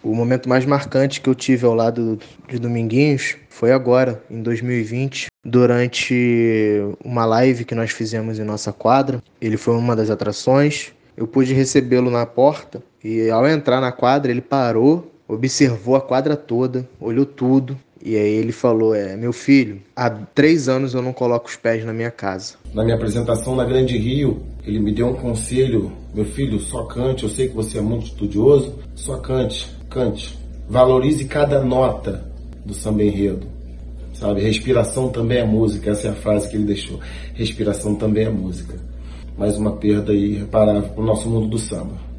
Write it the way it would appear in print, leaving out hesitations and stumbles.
O momento mais marcante que eu tive ao lado de Dominguinhos foi agora, em 2020, durante uma live que nós fizemos em nossa quadra. Ele foi uma das atrações. Eu pude recebê-lo na porta e, ao entrar na quadra, ele parou, observou a quadra toda, olhou tudo. E aí ele falou, meu filho, há 3 anos eu não coloco os pés na minha casa. Na minha apresentação na Grande Rio, ele me deu um conselho: meu filho, só cante, eu sei que você é muito estudioso, só cante, cante. Valorize cada nota do samba enredo, sabe? Respiração também é música, essa é a frase que ele deixou. Respiração também é música. Mais uma perda aí irreparável para o nosso mundo do samba.